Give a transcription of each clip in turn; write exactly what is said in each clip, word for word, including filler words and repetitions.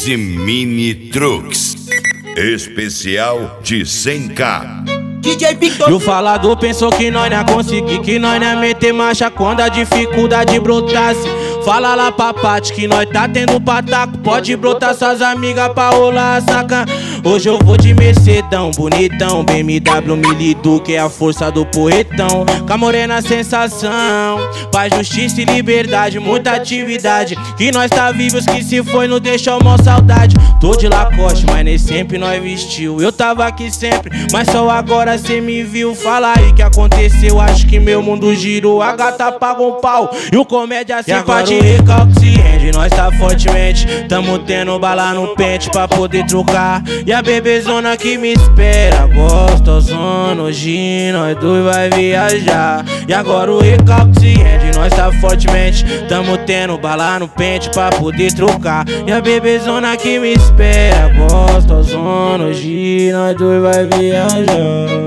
Use Mini Trucks, especial de cem K. D J Victor. E o falador pensou que nós não ia conseguir, que nós não ia meter marcha quando a dificuldade brotasse. Fala lá pra Pati que nós tá tendo pataco, pode brotar suas amigas pra rolar a saca. Hoje eu vou de Mercedão, bonitão, B M W Milidu, que é a força do porretão. Com a morena sensação, paz, justiça e liberdade, muita atividade. Que nós tá vivos, que se foi não deixou mó saudade. Tô de Lacoste, mas nem sempre nós vestiu. Eu tava aqui sempre, mas só agora cê me viu. Fala aí que aconteceu, acho que meu mundo girou. A gata pagou um pau e o comédia simpatia. O recalque se rende, nós tá fortemente. Tamo tendo bala no pente pra poder trocar. E a bebezona que me espera, gostosona, hoje nós dois vai viajar. E agora o recalque se rende, nós tá fortemente. Tamo tendo bala no pente pra poder trocar. E a bebezona que me espera, gostosona, hoje nós dois vai viajar.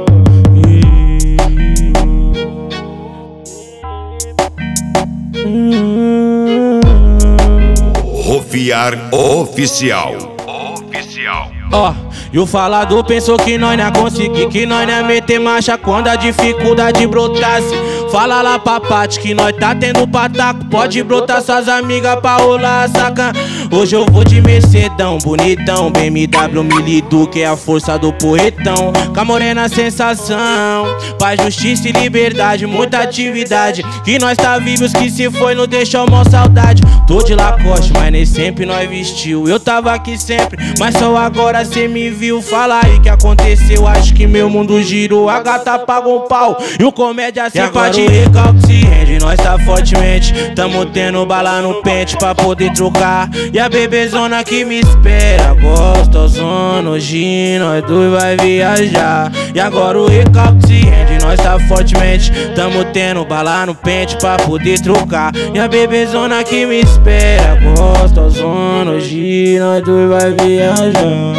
Rofiar Oficial. Oficial. Ó, oh, e o falador pensou que nós não ia conseguir, que nós não ia meter marcha quando a dificuldade brotasse. Fala lá pra Pati que nós tá tendo pataco, pode brotar suas amigas pra rolar a saca. Hoje eu vou de Mercedão, bonitão, B M W Milidu, que é a força do porretão. Com a morena sensação, paz, justiça e liberdade, muita atividade. Que nós tá vivos, que se foi não deixou mó saudade. Tô de Lacoste, mas nem sempre nós vestiu. Eu tava aqui sempre, mas só agora cê me viu. Fala aí que aconteceu, acho que meu mundo girou. A gata pagou um pau e o comédia simpatia. O recalque se rende, nós tá fortemente. Tamo tendo bala no pente pra poder trocar. E a bebezona que me espera, gostosona, hoje nós dois vai viajar. E agora o recalque se rende, nós tá fortemente. Tamo tendo bala no pente pra poder trocar. E a bebezona que me espera, gostosona, hoje nós dois vai viajar.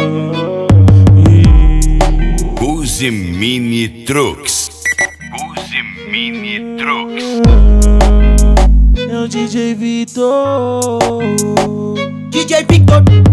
Use Mini Trucks. Use Mini Trucks. É o D J Victor. D J Victor.